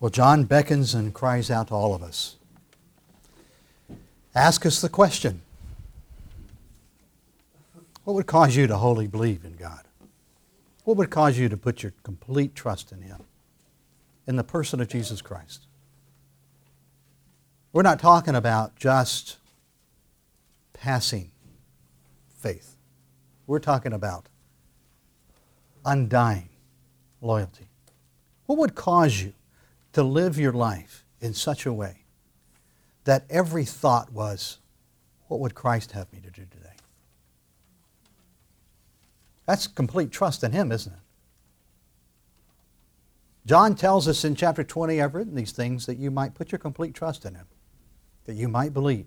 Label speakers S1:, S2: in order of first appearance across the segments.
S1: Well, John beckons and cries out to all of us. Ask us the question. What would cause you to wholly believe in God? What would cause you to put your complete trust in Him? In the person of Jesus Christ. We're not talking about just passing faith. We're talking about undying loyalty. What would cause you to live your life in such a way that every thought was, what would Christ have me to do today? That's complete trust in Him, isn't it? John tells us in chapter 20, I've written these things that you might put your complete trust in Him, that you might believe.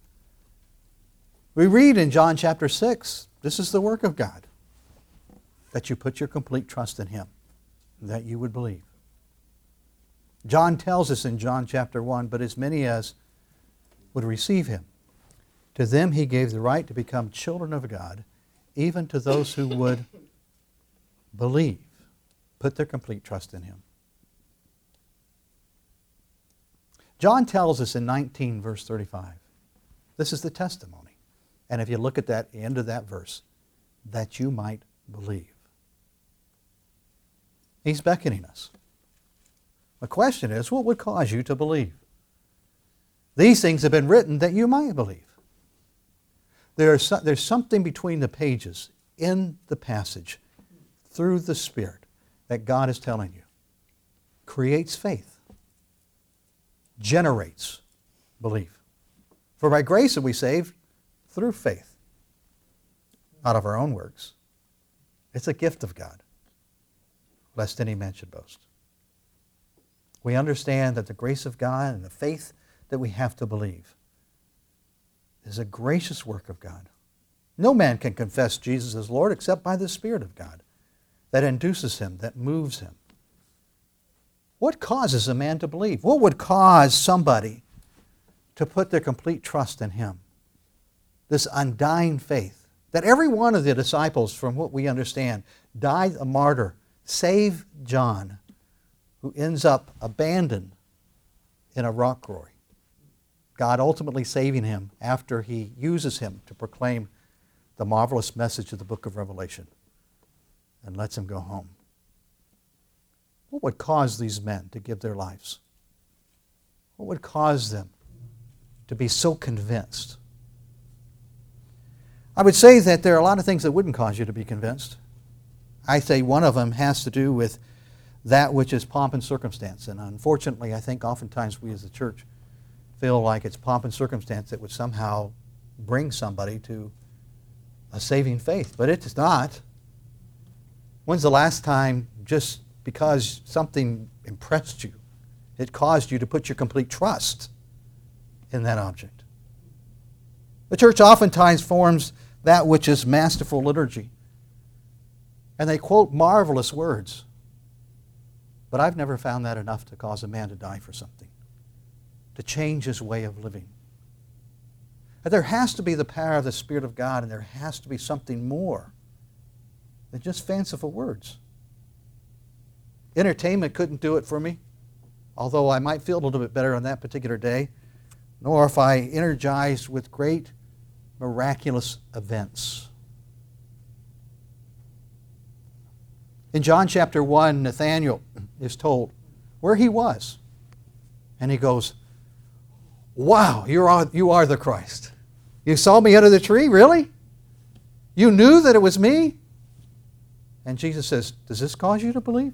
S1: We read in John chapter 6, this is the work of God, that you put your complete trust in Him, that you would believe. John tells us in John chapter 1, but as many as would receive Him, to them He gave the right to become children of God, even to those who would believe, put their complete trust in Him. John tells us in 19 verse 35, this is the testimony. And if you look at that end of that verse, that you might believe. He's beckoning us. The question is, what would cause you to believe? These things have been written that you might believe. There's something between the pages in the passage through the Spirit that God is telling you. Creates faith. Generates belief. For by grace are we saved through faith. Not of our own works. It's a gift of God. Lest any man should boast. We understand that the grace of God and the faith that we have to believe is a gracious work of God. No man can confess Jesus as Lord except by the Spirit of God that induces him, that moves him. What causes a man to believe? What would cause somebody to put their complete trust in Him? This undying faith that every one of the disciples, from what we understand, died a martyr, save John, who ends up abandoned in a rock quarry. God ultimately saving him after He uses him to proclaim the marvelous message of the book of Revelation and lets him go home. What would cause these men to give their lives? What would cause them to be so convinced? I would say that there are a lot of things that wouldn't cause you to be convinced. I say one of them has to do with that which is pomp and circumstance. And unfortunately, I think oftentimes we as a church feel like it's pomp and circumstance that would somehow bring somebody to a saving faith. But it's not. When's the last time, just because something impressed you, it caused you to put your complete trust in that object? The church oftentimes forms that which is masterful liturgy. And they quote marvelous words. But I've never found that enough to cause a man to die for something, to change his way of living. And there has to be the power of the Spirit of God, and there has to be something more than just fanciful words. Entertainment couldn't do it for me, although I might feel a little bit better on that particular day, nor if I energized with great miraculous events. In John chapter 1, Nathanael is told where he was. And he goes, "Wow, you are the Christ. You saw me under the tree? Really? You knew that it was me?" And Jesus says, "Does this cause you to believe?"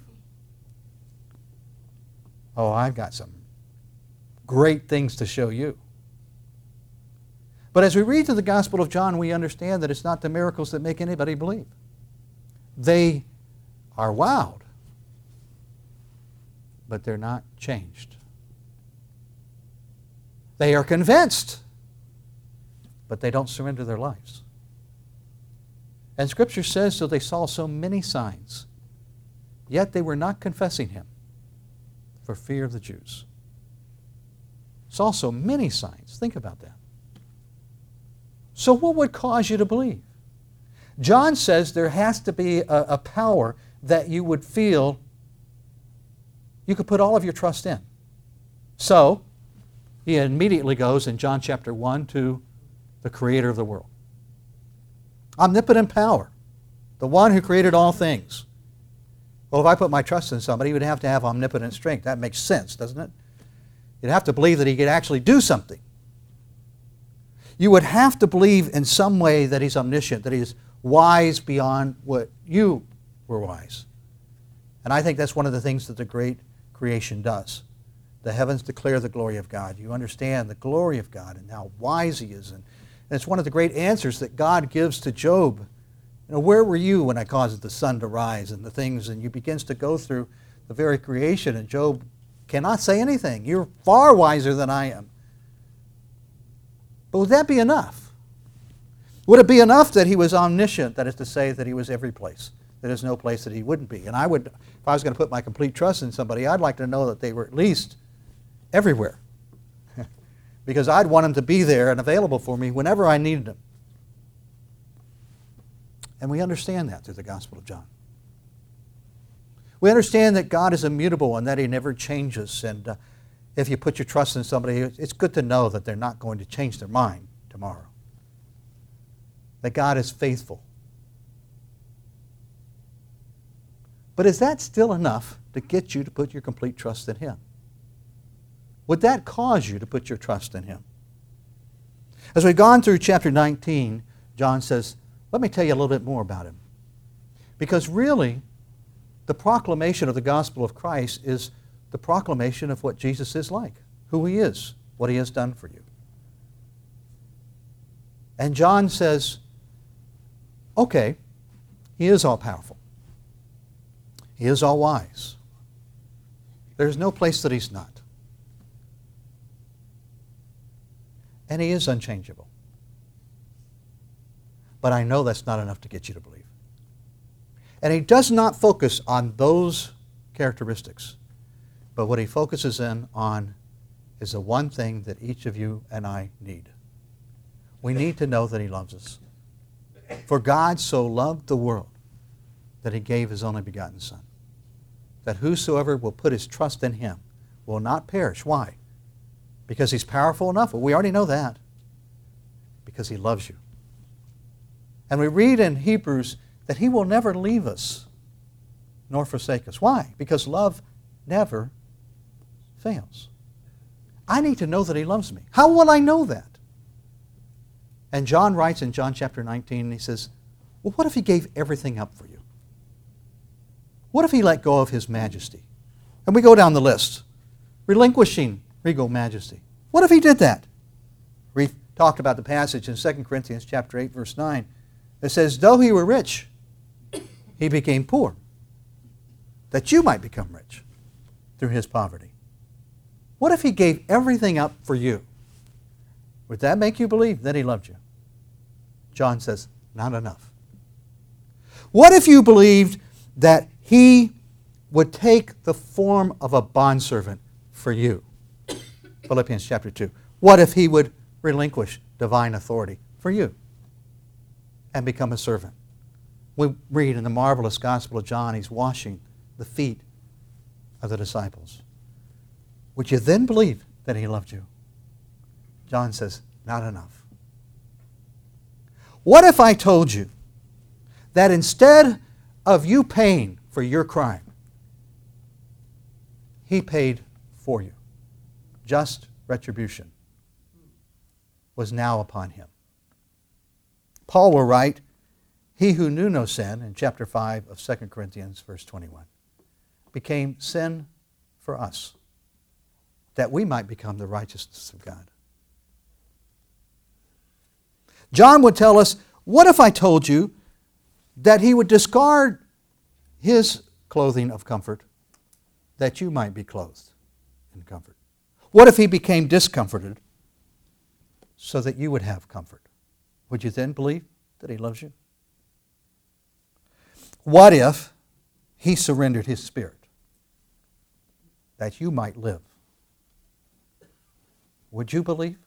S1: "Oh, I've got some great things to show you." But as we read through the Gospel of John, we understand that it's not the miracles that make anybody believe. They are wowed, but they're not changed. They are convinced, but they don't surrender their lives. And Scripture says, so they saw so many signs, yet they were not confessing Him for fear of the Jews. Saw so many signs. Think about that. So what would cause you to believe? John says there has to be a power that you would feel you could put all of your trust in. So, he immediately goes in John chapter 1 to the creator of the world. Omnipotent power, the one who created all things. Well, if I put my trust in somebody, he would have to have omnipotent strength. That makes sense, doesn't it? You'd have to believe that he could actually do something. You would have to believe in some way that he's omniscient, that he is wise beyond what you were wise. And I think that's one of the things that the great creation does. The heavens declare the glory of God. You understand the glory of God and how wise he is. And it's one of the great answers that God gives to Job. You know, where were you when I caused the sun to rise and the things? And you begins to go through the very creation, and Job cannot say anything. You're far wiser than I am. But would that be enough? Would it be enough that he was omniscient, that is to say that he was every place? That there's no place that he wouldn't be. And I would, if I was going to put my complete trust in somebody, I'd like to know that they were at least everywhere. Because I'd want him to be there and available for me whenever I needed him. And we understand that through the Gospel of John. We understand that God is immutable and that he never changes. And if you put your trust in somebody, it's good to know that they're not going to change their mind tomorrow. That God is faithful. But is that still enough to get you to put your complete trust in him? Would that cause you to put your trust in him? As we've gone through chapter 19, John says, let me tell you a little bit more about him. Because really, the proclamation of the gospel of Christ is the proclamation of what Jesus is like, who he is, what he has done for you. And John says, okay, he is all-powerful. He is all-wise. There's no place that he's not. And he is unchangeable. But I know that's not enough to get you to believe. And he does not focus on those characteristics. But what he focuses in on is the one thing that each of you and I need. We need to know that he loves us. For God so loved the world that he gave his only begotten Son, that whosoever will put his trust in him will not perish. Why? Because he's powerful enough. Well, we already know that. Because he loves you. And we read in Hebrews that he will never leave us nor forsake us. Why? Because love never fails. I need to know that he loves me. How will I know that? And John writes in John chapter 19, and he says, well, what if he gave everything up for you? What if he let go of his majesty? And we go down the list. Relinquishing regal majesty. What if he did that? We talked about the passage in 2 Corinthians chapter 8, verse 9. It says, though he were rich, he became poor, that you might become rich through his poverty. What if he gave everything up for you? Would that make you believe that he loved you? John says, not enough. What if you believed that he would take the form of a bondservant for you? Philippians chapter 2. What if he would relinquish divine authority for you and become a servant? We read in the marvelous Gospel of John, he's washing the feet of the disciples. Would you then believe that he loved you? John says, not enough. What if I told you that instead of you paying for your crime, he paid for you? Just retribution was now upon him. Paul will write, he who knew no sin, in chapter 5 of 2 Corinthians, verse 21, became sin for us, that we might become the righteousness of God. John would tell us, what if I told you that he would discard his clothing of comfort that you might be clothed in comfort? What if he became discomforted so that you would have comfort? Would you then believe that he loves you? What if he surrendered his spirit that you might live? Would you believe?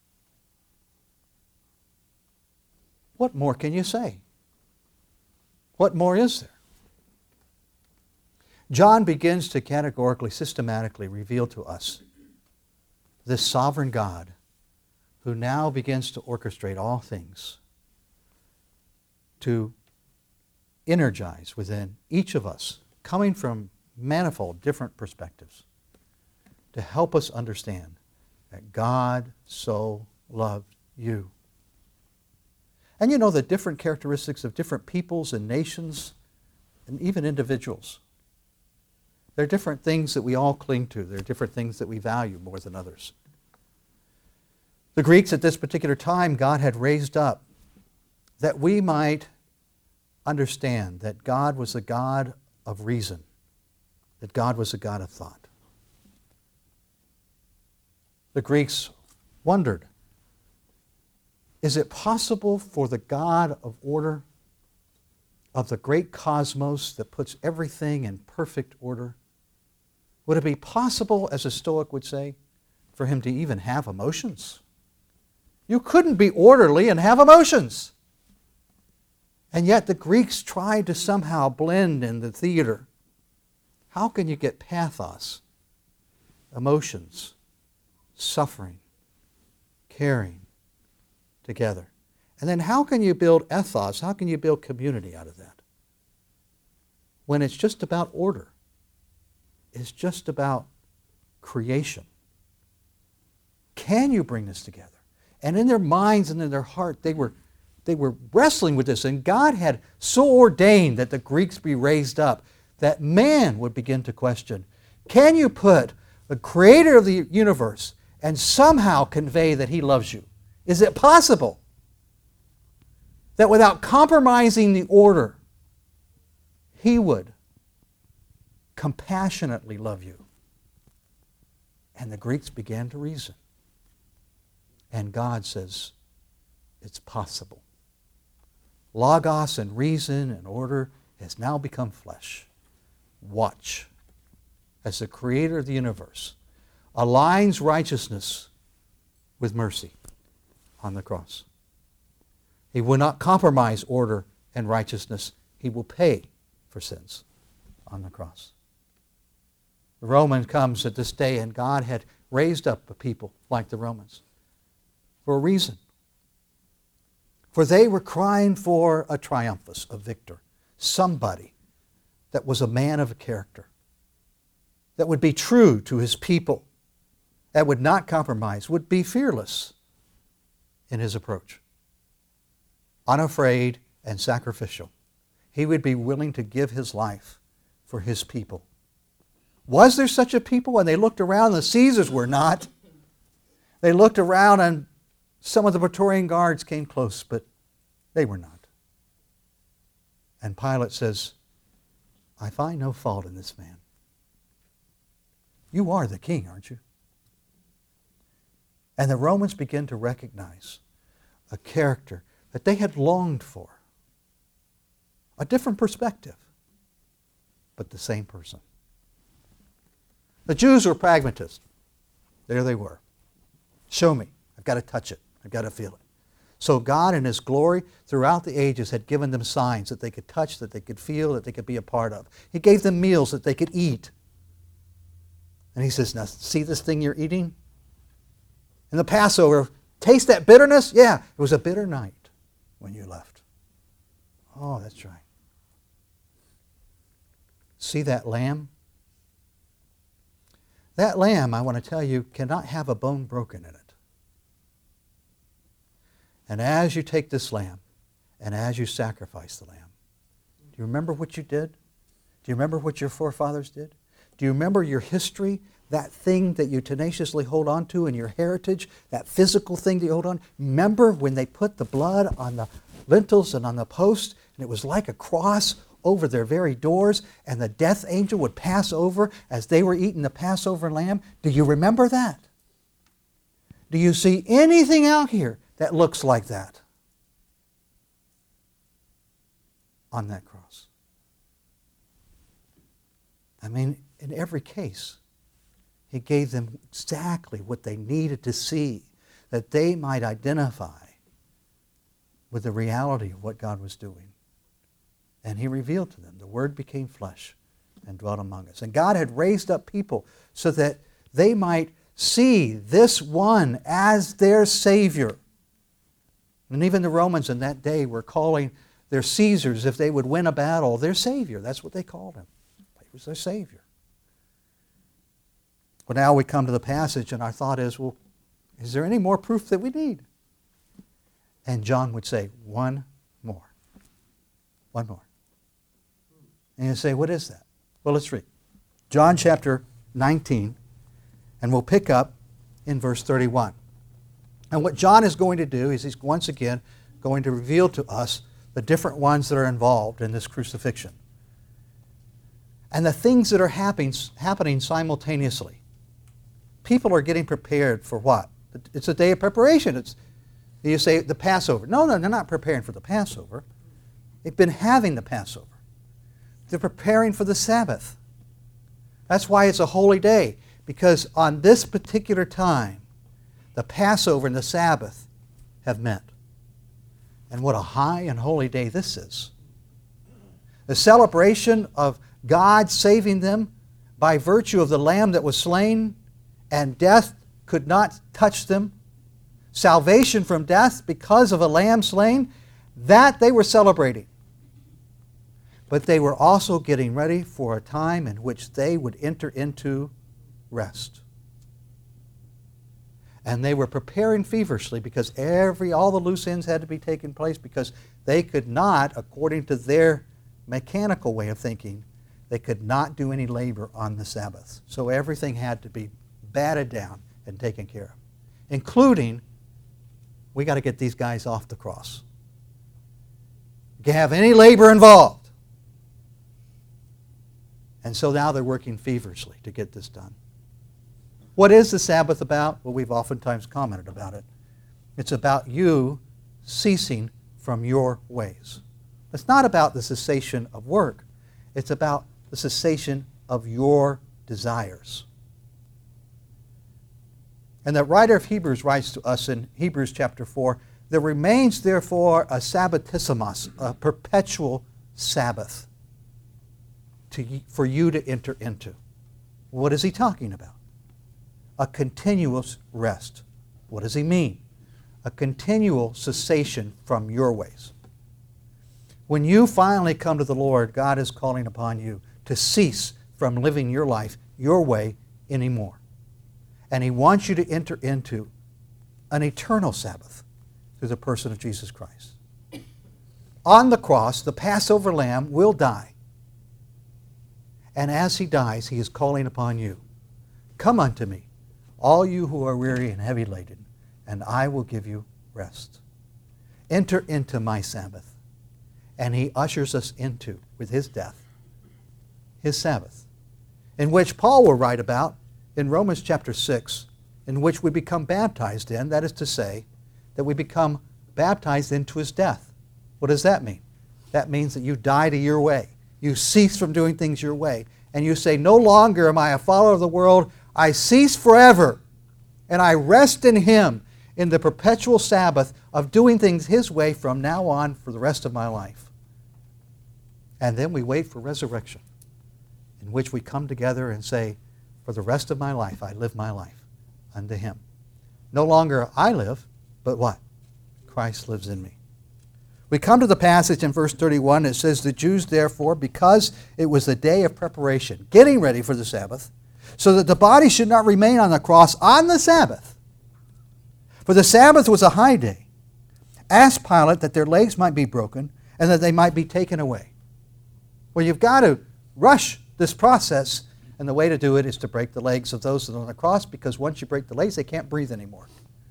S1: What more can you say? What more is there? John begins to categorically, systematically reveal to us this sovereign God who now begins to orchestrate all things to energize within each of us, coming from manifold different perspectives, to help us understand that God so loved you. And you know the different characteristics of different peoples and nations and even individuals. There are different things that we all cling to. There are different things that we value more than others. The Greeks at this particular time, God had raised up that we might understand that God was a God of reason, that God was a God of thought. The Greeks wondered, is it possible for the God of order, of the great cosmos that puts everything in perfect order, would it be possible, as a Stoic would say, for him to even have emotions? You couldn't be orderly and have emotions. And yet the Greeks tried to somehow blend in the theater. How can you get pathos, emotions, suffering, caring together? And then how can you build ethos? How can you build community out of that? When it's just about order. It's just about creation. Can you bring this together? And in their minds and in their heart, they were wrestling with this. And God had so ordained that the Greeks be raised up that man would begin to question, can you put the creator of the universe and somehow convey that he loves you? Is it possible that without compromising the order, he would compassionately love you? And the Greeks began to reason. And God says, it's possible. Logos and reason and order has now become flesh. Watch as the creator of the universe aligns righteousness with mercy on the cross. He will not compromise order and righteousness. He will pay for sins on the cross. The Roman comes at this day, and God had raised up a people like the Romans for a reason. For they were crying for a triumphus, a victor, somebody that was a man of character, that would be true to his people, that would not compromise, would be fearless in his approach, unafraid and sacrificial. He would be willing to give his life for his people. Was there such a people? When they looked around, the Caesars were not. They looked around and some of the Praetorian guards came close, but they were not. And Pilate says, I find no fault in this man. You are the king, aren't you? And the Romans begin to recognize a character that they had longed for. A different perspective, but the same person. The Jews were pragmatists. There they were. Show me. I've got to touch it. I've got to feel it. So God in His glory throughout the ages had given them signs that they could touch, that they could feel, that they could be a part of. He gave them meals that they could eat. And He says, now see this thing you're eating? In the Passover, taste that bitterness? Yeah, it was a bitter night when you left. Oh, that's right. See that lamb? That lamb, I want to tell you, cannot have a bone broken in it. And as you take this lamb, and as you sacrifice the lamb, do you remember what you did? Do you remember what your forefathers did? Do you remember your history, that thing that you tenaciously hold on to in your heritage, that physical thing that you hold on? Remember when they put the blood on the lintels and on the post, and it was like a cross over their very doors, and the death angel would pass over as they were eating the Passover lamb? Do you remember that? Do you see anything out here that looks like that on that cross? I mean, in every case, He gave them exactly what they needed to see, that they might identify with the reality of what God was doing. And He revealed to them. The Word became flesh and dwelt among us. And God had raised up people so that they might see this one as their Savior. And even the Romans in that day were calling their Caesars, if they would win a battle, their Savior. That's what they called him. He was their Savior. Well, now we come to the passage, and our thought is, well, is there any more proof that we need? And John would say, one more. One more. And you say, what is that? Well, let's read. John chapter 19, and we'll pick up in verse 31. And what John is going to do is he's once again going to reveal to us the different ones that are involved in this crucifixion. And the things that are happening simultaneously. People are getting prepared for what? It's a day of preparation. You say the Passover. No, they're not preparing for the Passover. They've been having the Passover. They're preparing for the Sabbath. That's why it's a holy day, because on this particular time, the Passover and the Sabbath have met. And what a high and holy day this is. The celebration of God saving them by virtue of the Lamb that was slain, and death could not touch them. Salvation from death because of a lamb slain, that they were celebrating. But they were also getting ready for a time in which they would enter into rest. And they were preparing feverishly because all the loose ends had to be taken place, because they could not, according to their mechanical way of thinking, they could not do any labor on the Sabbath. So everything had to be batted down and taken care of, including, we got to get these guys off the cross. You can't have any labor involved. And so now they're working feverishly to get this done. What is the Sabbath about? Well, we've oftentimes commented about it. It's about you ceasing from your ways. It's not about the cessation of work. It's about the cessation of your desires. And the writer of Hebrews writes to us in Hebrews chapter 4, there remains therefore a sabbatismos, a perpetual Sabbath for you to enter into. What is he talking about? A continuous rest. What does he mean? A continual cessation from your ways. When you finally come to the Lord, God is calling upon you to cease from living your life your way anymore. And he wants you to enter into an eternal Sabbath through the person of Jesus Christ. On the cross, the Passover lamb will die. And as he dies, he is calling upon you. Come unto me, all you who are weary and heavy laden, and I will give you rest. Enter into my Sabbath. And he ushers us into, with his death, his Sabbath, in which Paul will write about in Romans chapter 6, in which we become baptized in. That is to say, that we become baptized into his death. What does that mean? That means that you die to your way. You cease from doing things your way. And you say, no longer am I a follower of the world. I cease forever. And I rest in him in the perpetual Sabbath of doing things his way from now on for the rest of my life. And then we wait for resurrection, in which we come together and say, for the rest of my life, I live my life unto him. No longer I live, but what? Christ lives in me. We come to the passage in verse 31. It says, the Jews therefore, because it was the day of preparation, getting ready for the Sabbath, so that the body should not remain on the cross on the Sabbath. For the Sabbath was a high day. Asked Pilate that their legs might be broken and that they might be taken away. Well, you've got to rush this process, and the way to do it is to break the legs of those that are on the cross, because once you break the legs, they can't breathe anymore.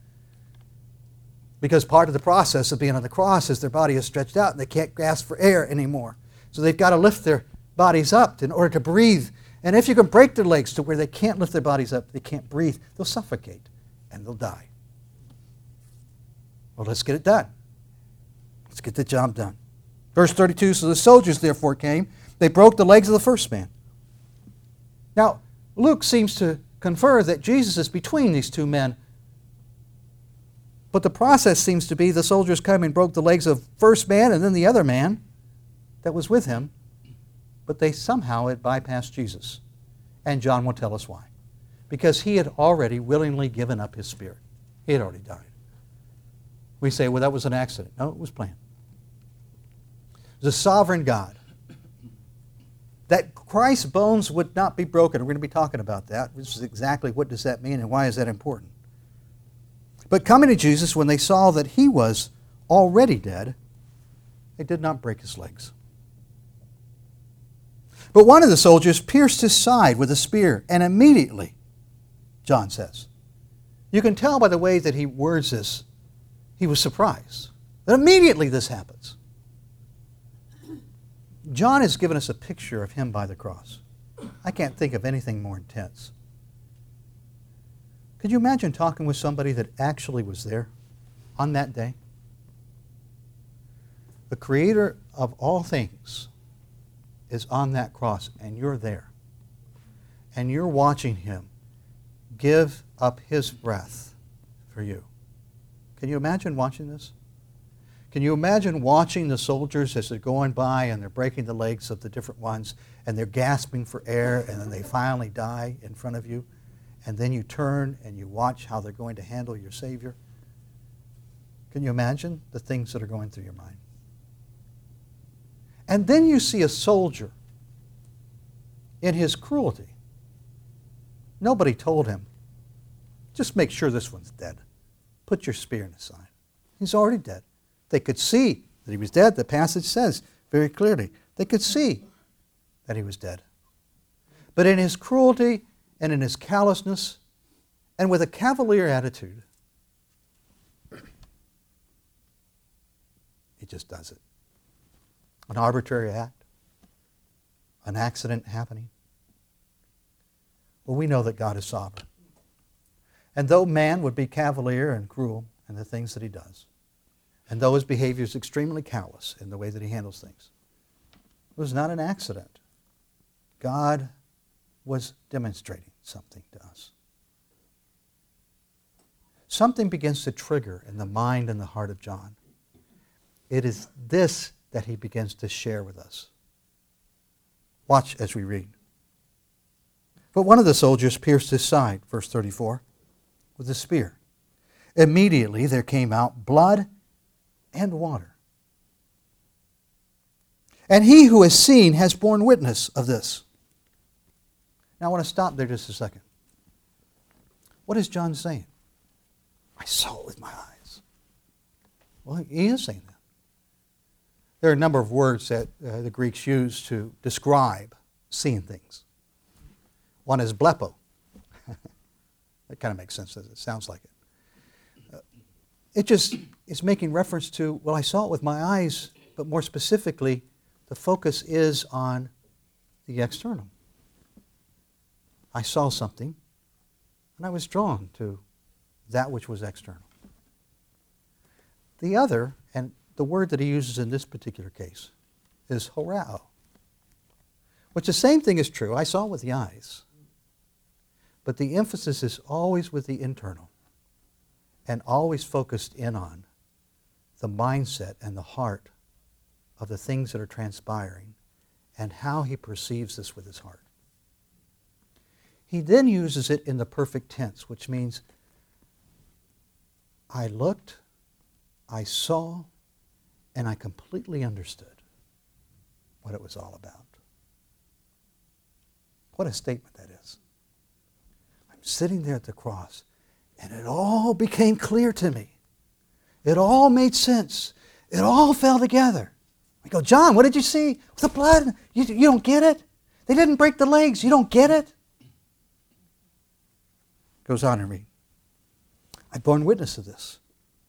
S1: Because part of the process of being on the cross is their body is stretched out and they can't gasp for air anymore. So they've got to lift their bodies up in order to breathe. And if you can break their legs to where they can't lift their bodies up, they can't breathe, they'll suffocate and they'll die. Well, let's get it done. Let's get the job done. Verse 32, so the soldiers therefore came. They broke the legs of the first man. Now, Luke seems to confer that Jesus is between these two men. But the process seems to be the soldiers came and broke the legs of first man and then the other man that was with him. But they somehow had bypassed Jesus. And John will tell us why. because he had already willingly given up his spirit. He had already died. We say, well, that was an accident. No, it was planned. It was a sovereign God. That Christ's bones would not be broken. We're going to be talking about that. This is exactly what does that mean and why is that important. But coming to Jesus, when they saw that he was already dead, they did not break his legs. But one of the soldiers pierced his side with a spear, and immediately, John says, you can tell by the way that he words this, he was surprised that immediately this happens. John has given us a picture of him by the cross. I can't think of anything more intense. Could you imagine talking with somebody that actually was there on that day? The Creator of all things is on that cross, and you're there. And you're watching him give up his breath for you. Can you imagine watching this? Can you imagine watching the soldiers as they're going by and they're breaking the legs of the different ones and they're gasping for air and then they finally die in front of you? And then you turn and you watch how they're going to handle your Savior? Can you imagine the things that are going through your mind? And then you see a soldier in his cruelty. Nobody told him, just make sure this one's dead. Put your spear in his side. He's already dead. They could see that he was dead. The passage says very clearly. They could see that he was dead. But in his cruelty and in his callousness and with a cavalier attitude, he just does it. An arbitrary act, an accident happening. Well, we know that God is sovereign. And though man would be cavalier and cruel in the things that he does, and though his behavior is extremely callous in the way that he handles things, it was not an accident. God was demonstrating something to us. Something begins to trigger in the mind and the heart of John. It is this that he begins to share with us. Watch as we read. But one of the soldiers pierced his side, verse 34, with a spear. Immediately there came out blood and water. And he who has seen has borne witness of this. Now I want to stop there just a second. What is John saying? I saw it with my eyes. Well, he is saying that. There are a number of words that the Greeks use to describe seeing things. One is blepo. That kind of makes sense, doesn't it? Sounds like it. It just is making reference to, well, I saw it with my eyes, but more specifically, the focus is on the external. I saw something, and I was drawn to that which was external. The other, and the word that he uses in this particular case, is horao, which the same thing is true. I saw it with the eyes. But the emphasis is always with the internal and always focused in on the mindset and the heart of the things that are transpiring and how he perceives this with his heart. He then uses it in the perfect tense, which means I looked, I saw, and I completely understood what it was all about. What a statement that is. Sitting there at the cross, and it all became clear to me. It all made sense. It all fell together. I go, John, what did you see? The blood? You don't get it? They didn't break the legs. You don't get it? Goes on to read. I've borne witness of this.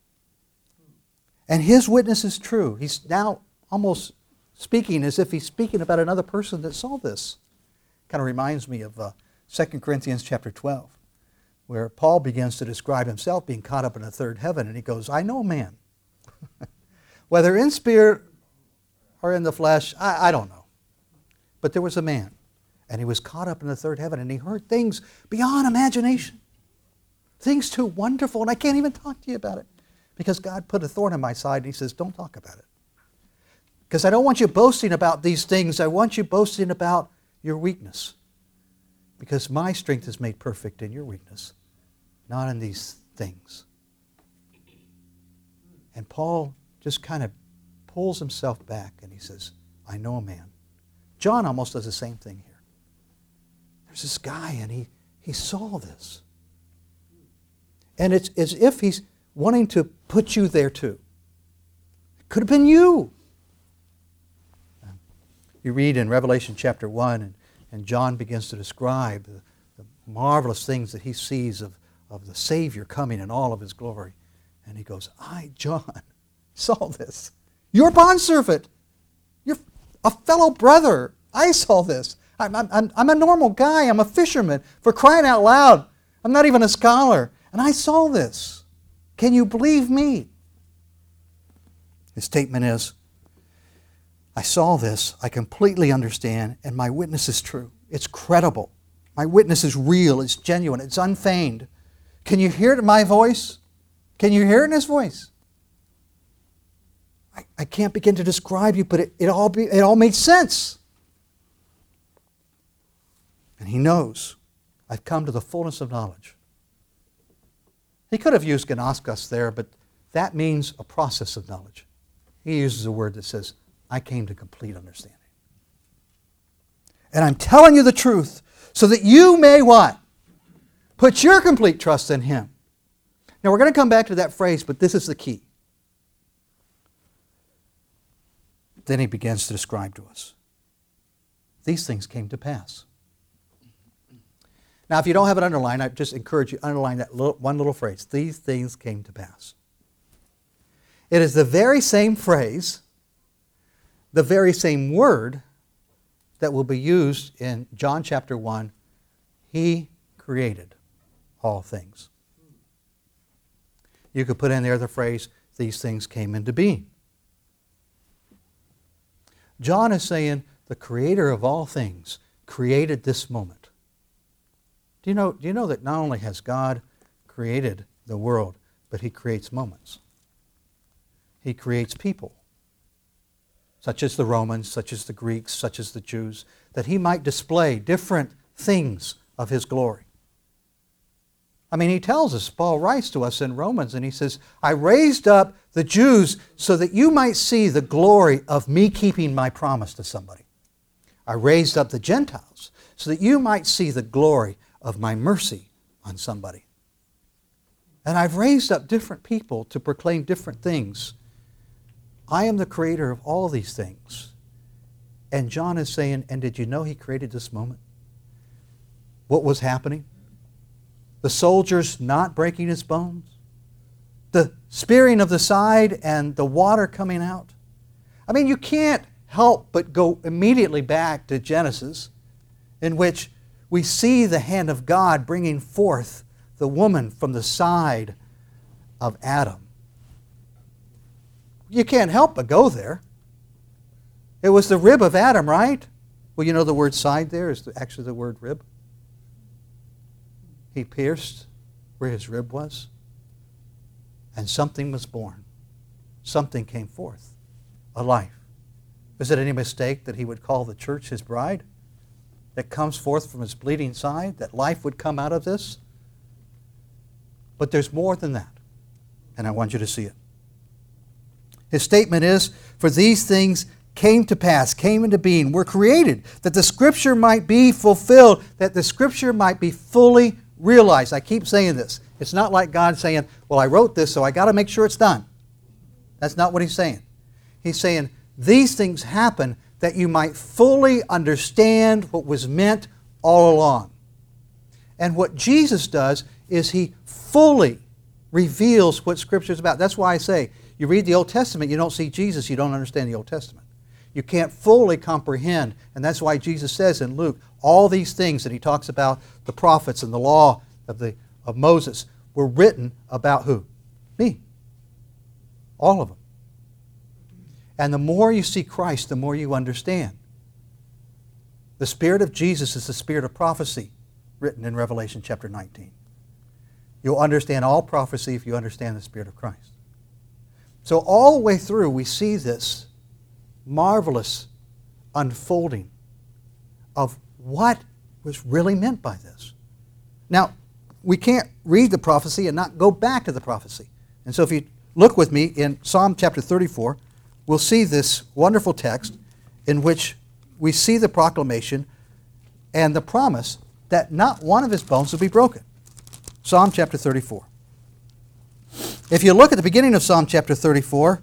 S1: And his witness is true. He's now almost speaking as if he's speaking about another person that saw this. Kind of reminds me of 2 Corinthians chapter 12, where Paul begins to describe himself being caught up in a third heaven, and he goes, I know a man, whether in spirit or in the flesh, I don't know. But there was a man, and he was caught up in the third heaven, and he heard things beyond imagination, things too wonderful, and I can't even talk to you about it, because God put a thorn in my side, and he says, don't talk about it. Because I don't want you boasting about these things. I want you boasting about your weakness. Because my strength is made perfect in your weakness, not in these things. And Paul just kind of pulls himself back and he says, I know a man. John almost does the same thing here. There's this guy and he saw this. And it's as if he's wanting to put you there too. It could have been you. You read in Revelation chapter 1 and John begins to describe the marvelous things that he sees of the Savior coming in all of his glory. And he goes, I, John, saw this. You're a bondservant. You're a fellow brother. I saw this. I'm a normal guy. I'm a fisherman. For crying out loud, I'm not even a scholar. And I saw this. Can you believe me? His statement is, I saw this, I completely understand, and my witness is true. It's credible. My witness is real, it's genuine, it's unfeigned. Can you hear it in my voice? Can you hear it in his voice? I can't begin to describe you, but it all made sense. And he knows, I've come to the fullness of knowledge. He could have used gnoskos there, but that means a process of knowledge. He uses a word that says, I came to complete understanding. And I'm telling you the truth so that you may what? Put your complete trust in him. Now we're going to come back to that phrase, but this is the key. Then he begins to describe to us. These things came to pass. Now if you don't have it underlined, I just encourage you to underline that one little phrase. These things came to pass. It is the very same phrase, the very same word that will be used in John chapter 1. He created all things. You could put in there the phrase, these things came into being. John is saying the creator of all things created this moment. Do you know that not only has God created the world, but he creates moments. He creates people, such as the Romans, such as the Greeks, such as the Jews, that he might display different things of his glory. I mean, he tells us, Paul writes to us in Romans, and he says, I raised up the Jews so that you might see the glory of me keeping my promise to somebody. I raised up the Gentiles so that you might see the glory of my mercy on somebody. And I've raised up different people to proclaim different things. I am the creator of all these things. And John is saying, and did you know he created this moment? What was happening? The soldiers not breaking his bones? The spearing of the side and the water coming out? I mean, you can't help but go immediately back to Genesis, in which we see the hand of God bringing forth the woman from the side of Adam. You can't help but go there. It was the rib of Adam, right? Well, you know the word side there is actually the word rib. He pierced where his rib was, and something was born. Something came forth, a life. Is it any mistake that he would call the church his bride? That comes forth from his bleeding side, that life would come out of this? But there's more than that, and I want you to see it. His statement is, for these things came to pass, came into being, were created, that the Scripture might be fulfilled, that the Scripture might be fully realized. I keep saying this. It's not like God saying, well, I wrote this, so I got to make sure it's done. That's not what he's saying. He's saying, these things happen that you might fully understand what was meant all along. And what Jesus does is he fully reveals what Scripture is about. That's why I say, you read the Old Testament, you don't see Jesus, you don't understand the Old Testament. You can't fully comprehend, and that's why Jesus says in Luke, all these things that he talks about, the prophets and the law of Moses, were written about who? Me. All of them. And the more you see Christ, the more you understand. The Spirit of Jesus is the spirit of prophecy, written in Revelation chapter 19. You'll understand all prophecy if you understand the Spirit of Christ. So all the way through, we see this marvelous unfolding of what was really meant by this. Now, we can't read the prophecy and not go back to the prophecy. And so if you look with me in Psalm chapter 34, we'll see this wonderful text in which we see the proclamation and the promise that not one of his bones will be broken. Psalm chapter 34. If you look at the beginning of Psalm chapter 34,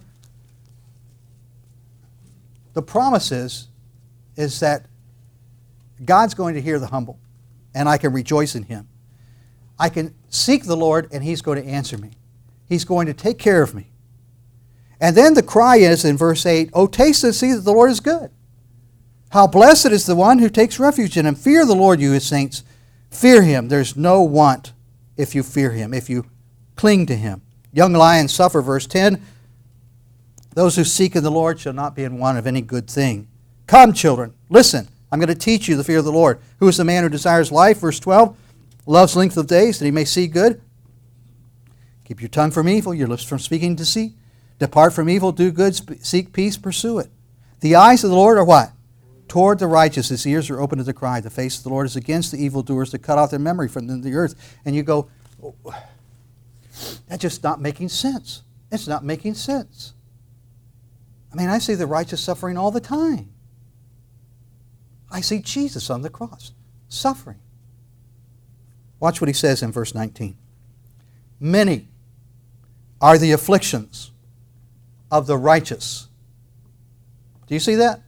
S1: the promise is that God's going to hear the humble, and I can rejoice in him. I can seek the Lord, and he's going to answer me. He's going to take care of me. And then the cry is in verse 8, "O taste and see that the Lord is good. How blessed is the one who takes refuge in him. Fear the Lord, you his saints. Fear him. There's no want if you fear him, if you cling to him." Young lions suffer, verse 10. "Those who seek in the Lord shall not be in want of any good thing." Come, children, listen. I'm going to teach you the fear of the Lord. Who is the man who desires life? Verse 12. Loves length of days that he may see good. Keep your tongue from evil, your lips from speaking deceit. Depart from evil, do good, seek peace, pursue it. The eyes of the Lord are what? Toward the righteous. His ears are open to the cry. The face of the Lord is against the evildoers to cut off their memory from the earth. And you go, oh, that's just not making sense. It's not making sense. I mean, I see the righteous suffering all the time. I see Jesus on the cross suffering. Watch what he says in verse 19. Many are the afflictions of the righteous. Do you see that?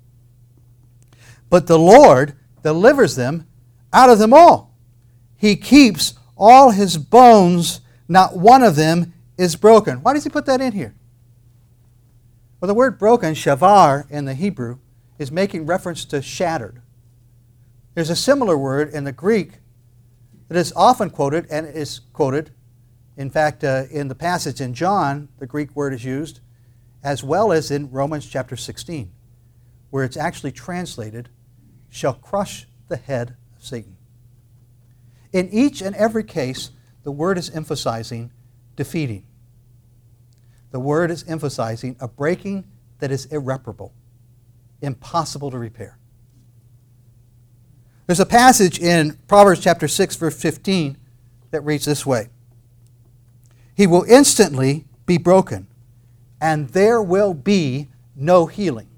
S1: But the Lord delivers them out of them all. He keeps all his bones, not one of them is broken. Why does he put that in here? Well, the word broken, shavar in the Hebrew, is making reference to shattered. There's a similar word in the Greek that is often quoted and is quoted. In fact, in the passage in John, the Greek word is used, as well as in Romans chapter 16, where it's actually translated, shall crush the head of Satan. In each and every case, the word is emphasizing defeating. The word is emphasizing a breaking that is irreparable, impossible to repair. There's a passage in Proverbs chapter 6, verse 15 that reads this way. He will instantly be broken, and there will be no healing.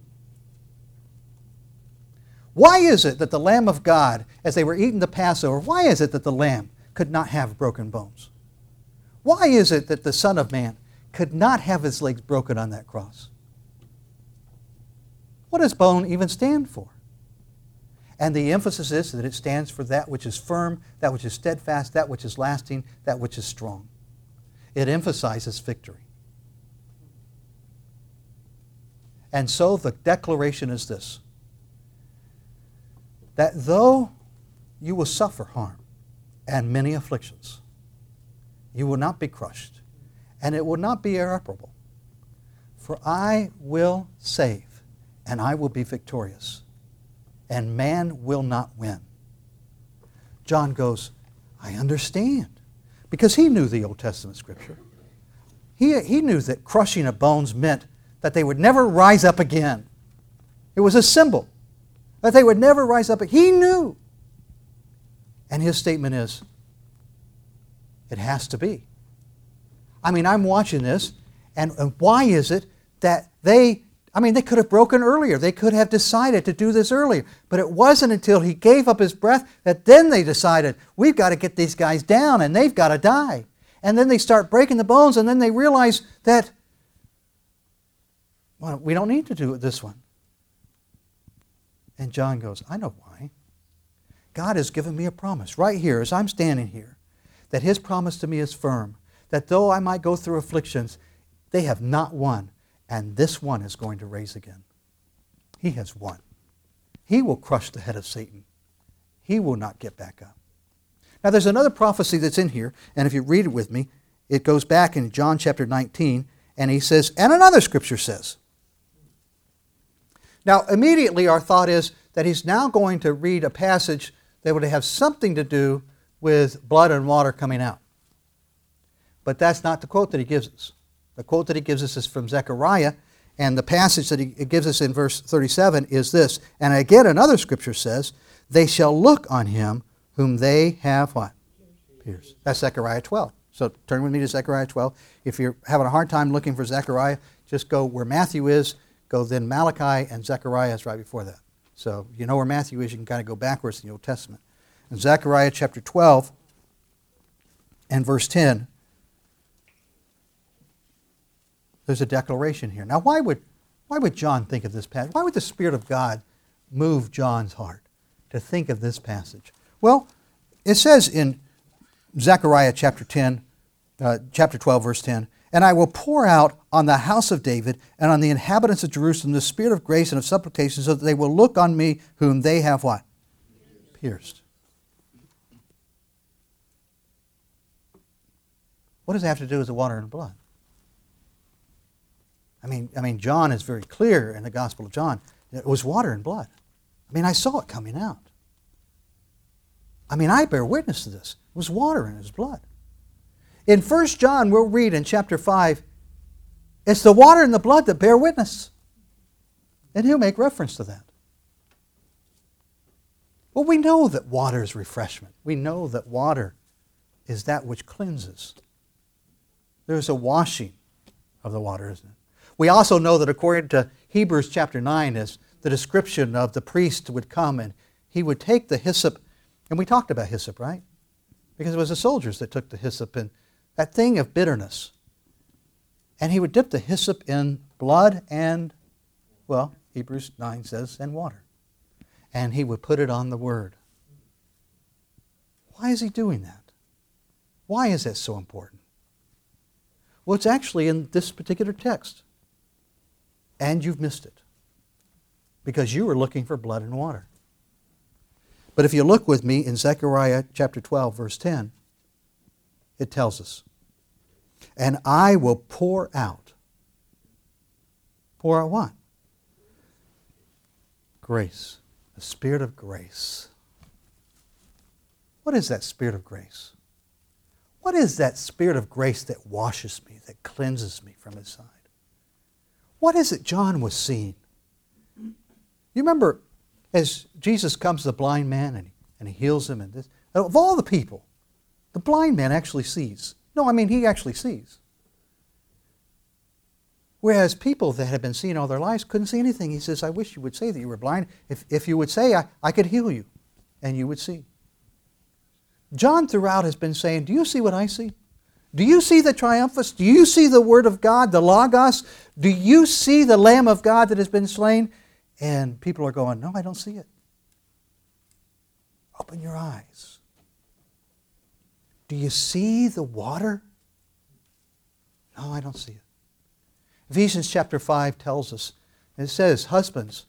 S1: Why is it that the Lamb of God, as they were eating the Passover, why is it that the Lamb could not have broken bones? Why is it that the Son of Man could not have his legs broken on that cross? What does bone even stand for? And the emphasis is that it stands for that which is firm, that which is steadfast, that which is lasting, that which is strong. It emphasizes victory. And so the declaration is this, that though you will suffer harm and many afflictions, you will not be crushed, and it will not be irreparable. For I will save, and I will be victorious, and man will not win. John goes, I understand. Because he knew the Old Testament Scripture. He knew that crushing of bones meant that they would never rise up again. It was a symbol that they would never rise up. He knew. And his statement is, it has to be. I mean, I'm watching this, and why is it that they could have broken earlier. They could have decided to do this earlier. But it wasn't until he gave up his breath that then they decided, we've got to get these guys down and they've got to die. And then they start breaking the bones, and then they realize that, well, we don't need to do it this one. And John goes, I know why. God has given me a promise right here as I'm standing here, that his promise to me is firm, that though I might go through afflictions, they have not won. And this one is going to raise again. He has won. He will crush the head of Satan. He will not get back up. Now there's another prophecy that's in here, and if you read it with me, it goes back in John chapter 19, and he says, and another scripture says. Now immediately our thought is that he's now going to read a passage that would have something to do with blood and water coming out. But that's not the quote that he gives us. The quote that he gives us is from Zechariah, and the passage that he gives us in verse 37 is this. And again, another scripture says They shall look on him whom they have what? Pierced. That's Zechariah 12. So turn with me to Zechariah 12. If you're having a hard time looking for Zechariah, just go where Matthew is, go then Malachi, and Zechariah is right before that. So you know where Matthew is, you can kind of go backwards in the Old Testament. In Zechariah chapter 12 and verse 10, there's a declaration here. Now why would John think of this passage? Why would the Spirit of God move John's heart to think of this passage? Well, it says in Zechariah chapter 12, verse 10, "And I will pour out on the house of David and on the inhabitants of Jerusalem the spirit of grace and of supplication, so that they will look on me whom they have" what? Pierced. What does it have to do with the water and blood? I mean, John is very clear in the Gospel of John. It was water and blood. I mean, I saw it coming out. I mean, I bear witness to this. It was water and his blood. In 1 John, we'll read in chapter 5, it's the water and the blood that bear witness. And he'll make reference to that. Well, we know that water is refreshment. We know that water is that which cleanses. There's a washing of the water, isn't it? We also know that according to Hebrews chapter 9, is the description of the priest would come and he would take the hyssop, and we talked about hyssop, right? Because it was the soldiers that took the hyssop and that thing of bitterness. And he would dip the hyssop in blood and, well, Hebrews 9 says, and water. And he would put it on the word. Why is he doing that? Why is that so important? Well, it's actually in this particular text. And you've missed it. Because you were looking for blood and water. But if you look with me in Zechariah chapter 12, verse 10, it tells us, "And I will pour out." Pour out what? Grace. The Spirit of grace. What is that Spirit of grace? What is that Spirit of grace that washes me, that cleanses me from inside? What is it John was seeing? You remember as Jesus comes to the blind man and he heals him, and this, of all the people, the blind man actually sees. No, I mean, he actually sees. Whereas people that had been seeing all their lives couldn't see anything. He says, "I wish you would say that you were blind. If you would say, I could heal you, and you would see." John throughout has been saying, do you see what I see? Do you see the triumphus? Do you see the Word of God, the Logos? Do you see the Lamb of God that has been slain? And people are going, no, I don't see it. Open your eyes. Do you see the water? No, I don't see it. Ephesians chapter 5 tells us, and it says, husbands,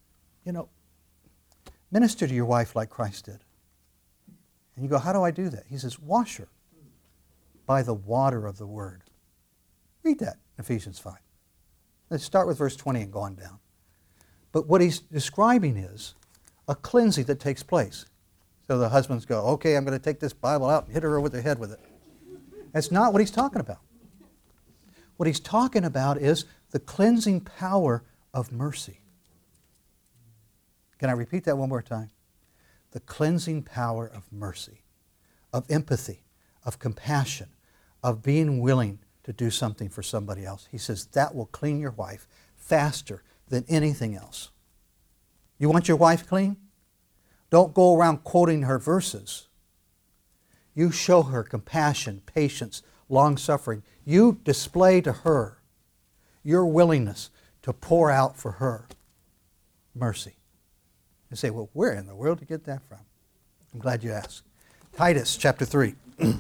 S1: minister to your wife like Christ did. And you go, how do I do that? He says, wash her by the water of the Word. Read that, Ephesians 5. Let's start with verse 20 and go on down. But what he's describing is a cleansing that takes place. So the husbands go, okay, I'm going to take this Bible out and hit her over the head with it. That's not what he's talking about. What he's talking about is the cleansing power of mercy. Can I repeat that one more time? The cleansing power of mercy, of empathy, of compassion, of being willing to do something for somebody else. He says that will clean your wife faster than anything else. You want your wife clean? Don't go around quoting her verses. You show her compassion, patience, long-suffering. You display to her your willingness to pour out for her mercy. You say, well, where in the world did you get that from? I'm glad you asked. Titus chapter 3.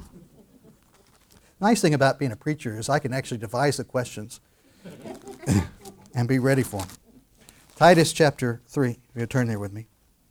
S1: Nice thing about being a preacher is I can actually devise the questions and be ready for them. Titus chapter 3. If you'll turn there with me.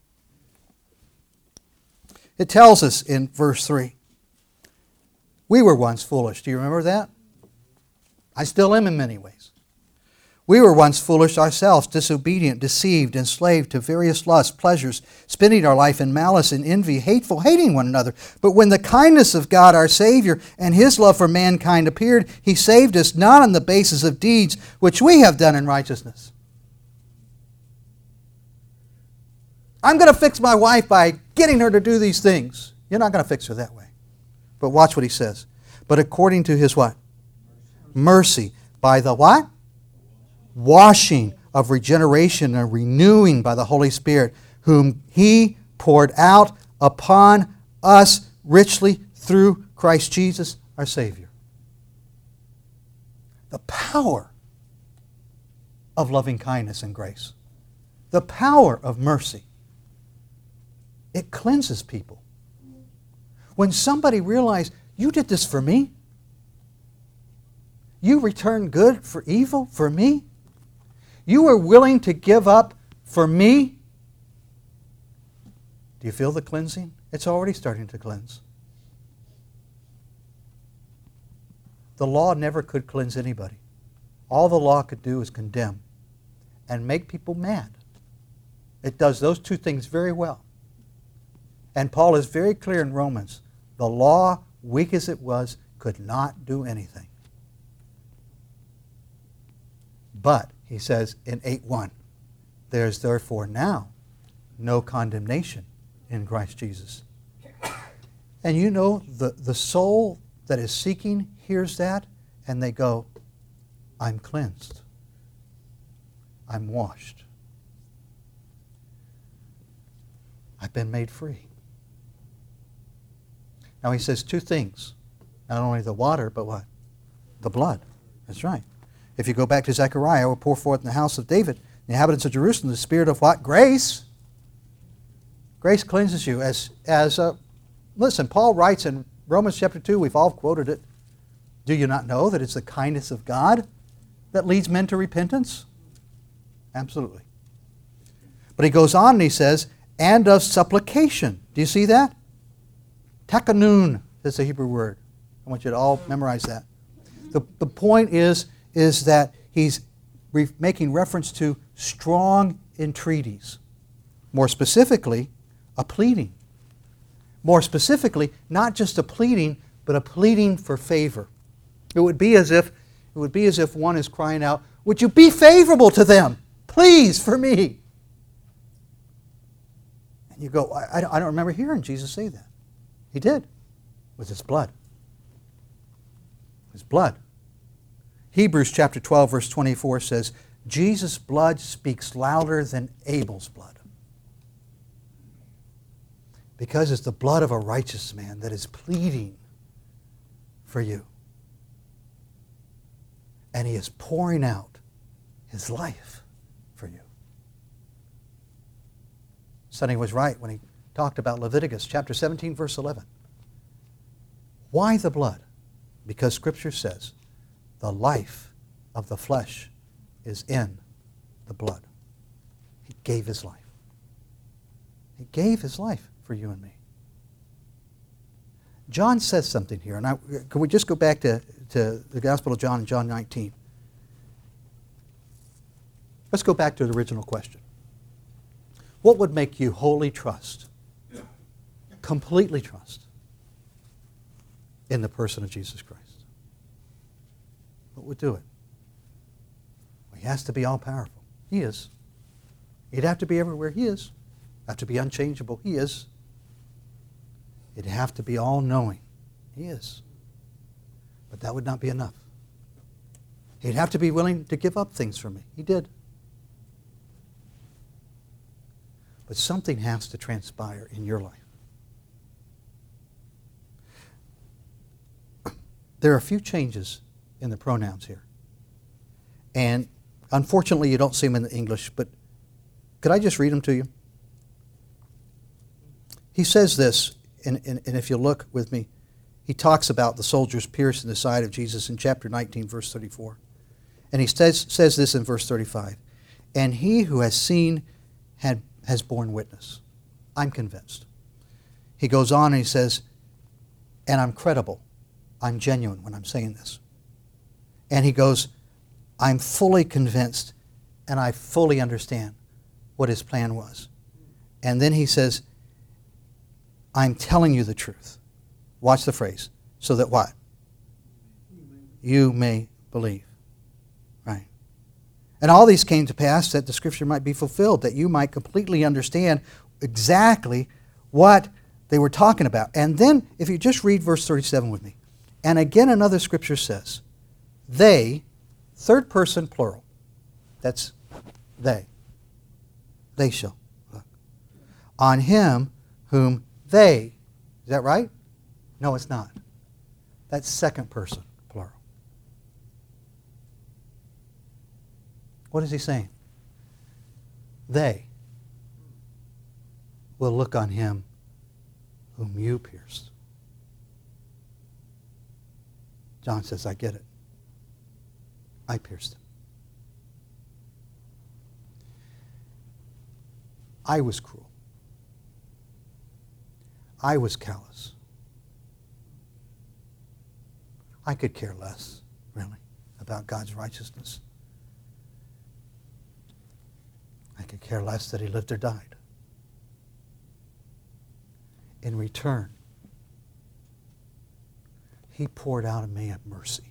S1: It tells us in verse 3, we were once foolish. Do you remember that? I still am in many ways. We were once foolish ourselves, disobedient, deceived, enslaved to various lusts, pleasures, spending our life in malice and envy, hateful, hating one another. But when the kindness of God our Savior and His love for mankind appeared, He saved us not on the basis of deeds which we have done in righteousness. I'm going to fix my wife by getting her to do these things. You're not going to fix her that way. But watch what he says. But according to his what? Mercy. By the what? Washing of regeneration and renewing by the Holy Spirit, whom he poured out upon us richly through Christ Jesus our Savior. The power of loving kindness and grace. The power of mercy. It cleanses people. When somebody realizes, you did this for me. You returned good for evil for me. You were willing to give up for me. Do you feel the cleansing? It's already starting to cleanse. The law never could cleanse anybody. All the law could do is condemn and make people mad. It does those two things very well. And Paul is very clear in Romans. The law, weak as it was, could not do anything. But, he says in 8:1, there is therefore now no condemnation in Christ Jesus. And you know, the soul that is seeking hears that, and they go, I'm cleansed. I'm washed. I've been made free. Now he says two things. Not only the water, but what? The blood. That's right. If you go back to Zechariah, I will pour forth in the house of David, the inhabitants of Jerusalem, the spirit of what? Grace. Grace cleanses you. Listen, Paul writes in Romans chapter 2, we've all quoted it. Do you not know that it's the kindness of God that leads men to repentance? Absolutely. But he goes on and he says, and of supplication. Do you see that? Takanun is the Hebrew word. I want you to all memorize that. The point is that he's making reference to strong entreaties. More specifically, a pleading. More specifically, not just a pleading, but a pleading for favor. It would be as if one is crying out, would you be favorable to them? Please, for me. And you go, I don't remember hearing Jesus say that. He did. With his blood. His blood. Hebrews chapter 12, verse 24 says, Jesus' blood speaks louder than Abel's blood. Because it's the blood of a righteous man that is pleading for you. And he is pouring out his life for you. Sonny was right when he talked about Leviticus chapter 17, verse 11. Why the blood? Because Scripture says the life of the flesh is in the blood. He gave his life. He gave his life for you and me. John says something here, and can we just go back to the Gospel of John in John 19? Let's go back to the original question. What would make you wholly trust, completely trust in the person of Jesus Christ? What would do it? Well, he has to be all-powerful. He is. He'd have to be everywhere. He is. Have to be unchangeable. He is. He'd have to be all-knowing. He is. But that would not be enough. He'd have to be willing to give up things for me. He did. But something has to transpire in your life. There are a few changes in the pronouns here. And unfortunately, you don't see them in the English, but could I just read them to you? He says this, and if you look with me, he talks about the soldiers pierced in the side of Jesus in chapter 19, verse 34. And he says this in verse 35. And he who has seen has borne witness. I'm convinced. He goes on and he says, and I'm credible. I'm genuine when I'm saying this. And he goes, I'm fully convinced and I fully understand what his plan was. And then he says, I'm telling you the truth. Watch the phrase. So that what? You may believe. Right. And all these came to pass that the Scripture might be fulfilled, that you might completely understand exactly what they were talking about. And then, if you just read verse 37 with me, and again another scripture says, they, third person plural, that's they shall look on him whom they, is that right? No, it's not. That's second person plural. What is he saying? They will look on him whom you pierced. John says, I get it. I pierced him. I was cruel. I was callous. I could care less, really, about God's righteousness. I could care less that he lived or died. In return, he poured out of me a mercy.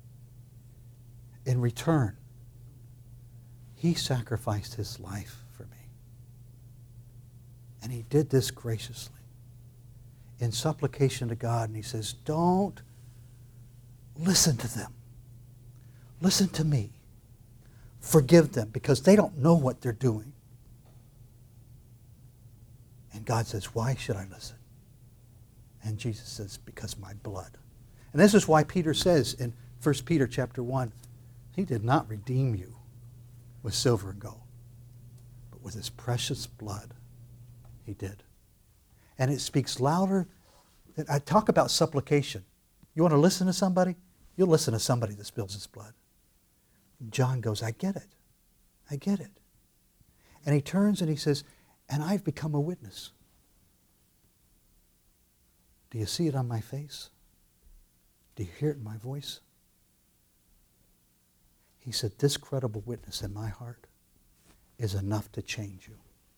S1: In return, he sacrificed his life for me. And he did this graciously, in supplication to God. And he says, don't listen to them. Listen to me. Forgive them, because they don't know what they're doing. And God says, why should I listen? And Jesus says, because my blood. And this is why Peter says in 1 Peter chapter 1, he did not redeem you with silver and gold, but with his precious blood he did. And it speaks louder than I talk about supplication. You want to listen to somebody? You'll listen to somebody that spills his blood. And John goes, I get it. I get it. And he turns and he says, and I've become a witness. Do you see it on my face? Do you hear it in my voice? He said, this credible witness in my heart is enough to change you.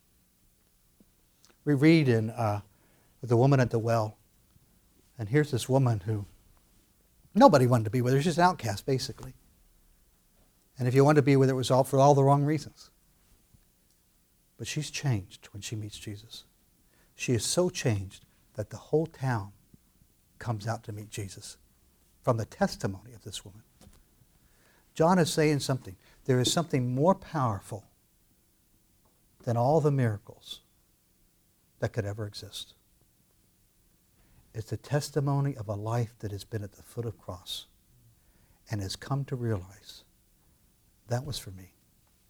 S1: We read in the woman at the well, and here's this woman who nobody wanted to be with her. She's an outcast, basically. And if you wanted to be with her, it was all for all the wrong reasons. But she's changed when she meets Jesus. She is so changed that the whole town comes out to meet Jesus from the testimony of this woman. John is saying something. There is something more powerful than all the miracles that could ever exist. It's the testimony of a life that has been at the foot of the cross and has come to realize that was for me.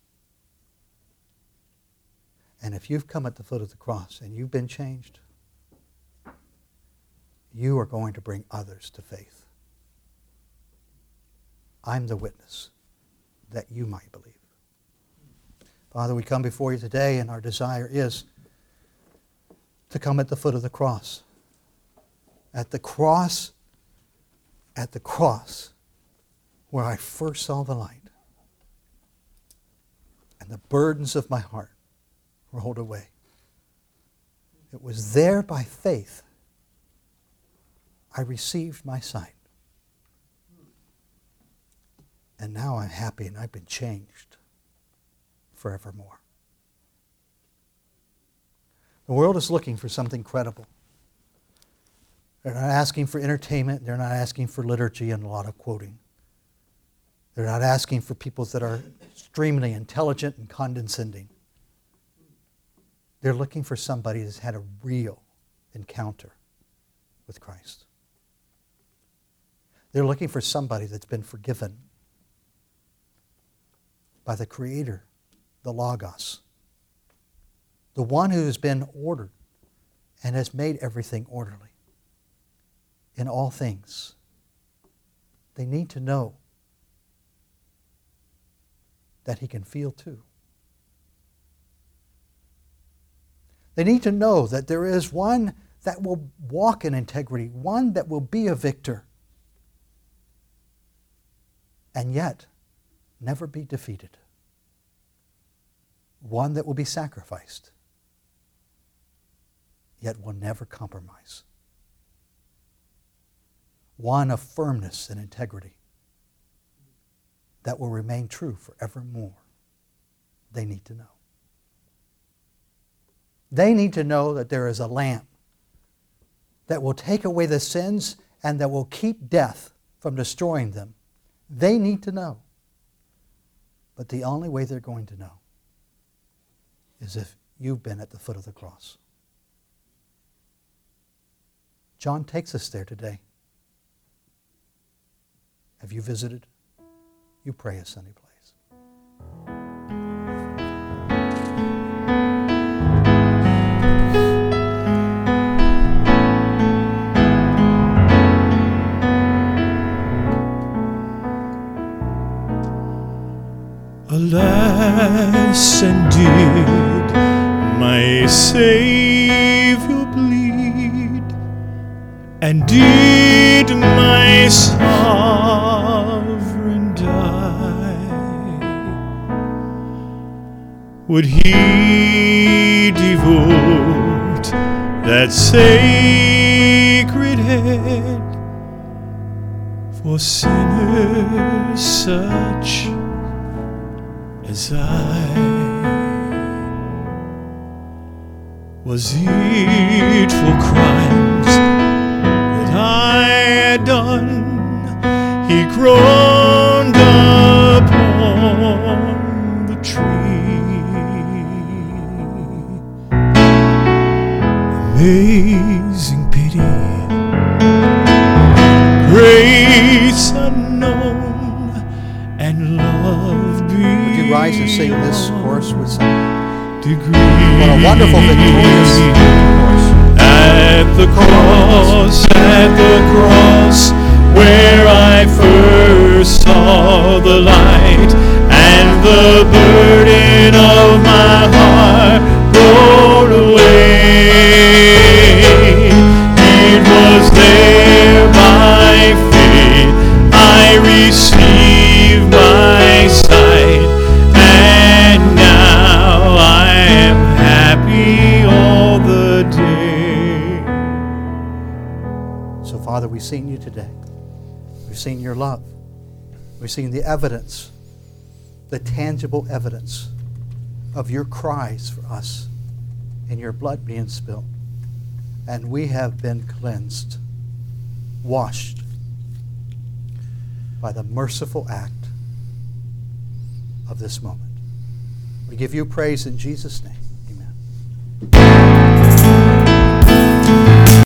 S1: And if you've come at the foot of the cross and you've been changed, you are going to bring others to faith. I'm the witness that you might believe. Father, we come before you today, and our desire is to come at the foot of the cross. At the cross where I first saw the light. And the burdens of my heart rolled away. It was there by faith I received my sight. And now I'm happy and I've been changed forevermore. The world is looking for something credible. They're not asking for entertainment. They're not asking for liturgy and a lot of quoting. They're not asking for people that are extremely intelligent and condescending. They're looking for somebody that's had a real encounter with Christ. They're looking for somebody that's been forgiven by the Creator, the Logos, the one who has been ordered and has made everything orderly in all things. They need to know that he can feel too. They need to know that there is one that will walk in integrity, one that will be a victor, and yet never be defeated. One that will be sacrificed, yet will never compromise. One of firmness and integrity that will remain true forevermore. They need to know. They need to know that there is a Lamb that will take away the sins and that will keep death from destroying them. They need to know. But the only way they're going to know is if you've been at the foot of the cross. John takes us there today. Have you visited? You pray a Sunday place.
S2: Alas, and did my Savior bleed, and did my sovereign die? Would he devote that sacred head for sinners such as I? Was it for crimes that I had done? He groaned upon the tree. Amazing pity, grace unknown, and love beyond.
S1: Would you rise and sing this chorus with some?
S2: Degree.
S1: What a wonderful, victorious chorus.
S2: At the cross, where I first saw the light, and the burden of my heart rolled away. It was there by faith I received my sight, and now I am happy all the day.
S1: So, Father, we've seen you today. We've seen your love. We've seen the evidence, the tangible evidence of your cries for us and your blood being spilled. And we have been cleansed, washed by the merciful act of this moment. We give you praise in Jesus' name.